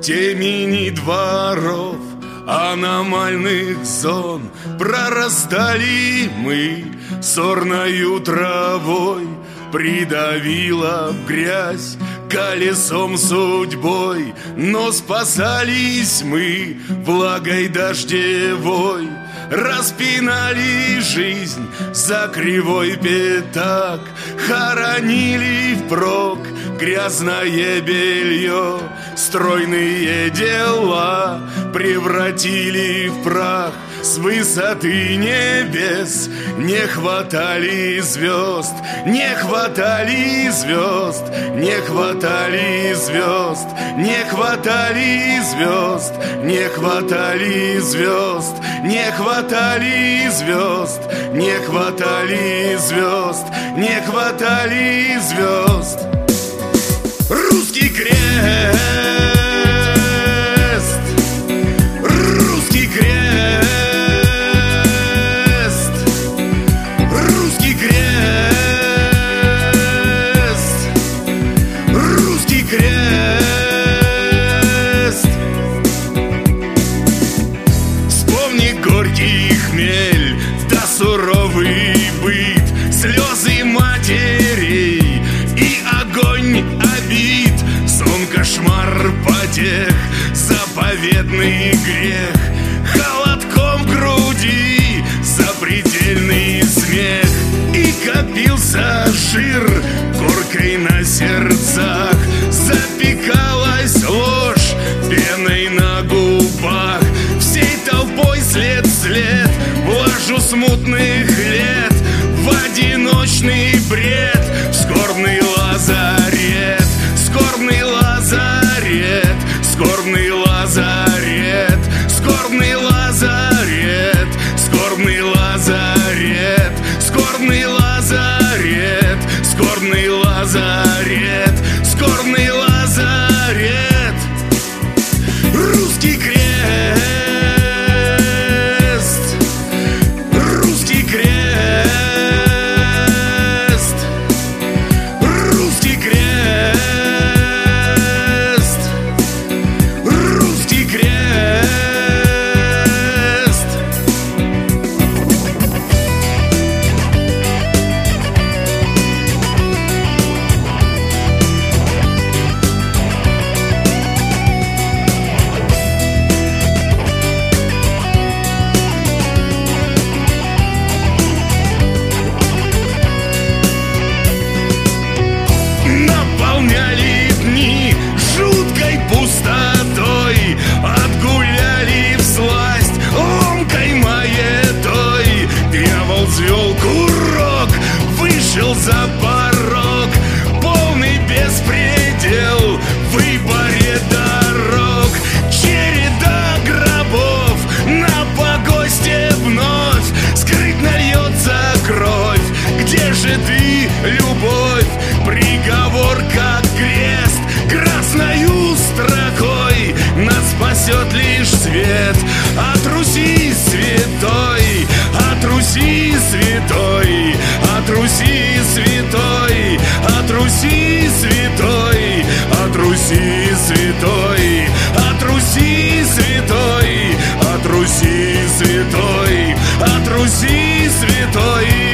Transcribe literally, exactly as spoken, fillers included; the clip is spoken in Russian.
темени дворов, аномальных зон прорастали мы сорною травой, придавила в грязь колесом судьбой, но спасались мы влагой дождевой. Распинали жизнь за кривой пятак, хоронили впрок грязное белье, стройные дела превратили в прах. С высоты небес не хватали звезд, не хватали звезд, не хватали звезд, не хватали звезд, не хватали звезд, не хватали звезд, не хватали звезд, не хватали звезд. Русский крест, русский крест, русский крест, русский крест. Вспомни горький хмель, да суровый быт, слезы матерей и огонь обид, сон, кошмар, потех, заповедный грех, холодком груди, запредельный смех. И копился жир горкой на сердцах, запекалась ложь пеной на губах. Всей толпой след вслед влажу смутных лет в одиночный бред, в скорбный лазарет, скорбный лазарет, скорбный лазарет, скорбный лазарет, скорбный лазарет, скорбный лазарет, скорбный лазарет, скорбный лазарет. Русский крест, русский крест, русский крест, русский крест. Наполняли дни жуткой пустотой, отгуляли всласть ломкой маетой. Дьявол звел курок, вышел за порог, полный беспредел в выборе дорог. Череда гробов на погосте вновь, скрытно льется кровь. Где же ты, любовь? Приговор как крест, красною строкой нас спасет лишь свет. От Руси святой, от Руси святой, от Руси святой, от Руси святой, от Руси святой, от Руси святой, от Руси святой, от Руси святой.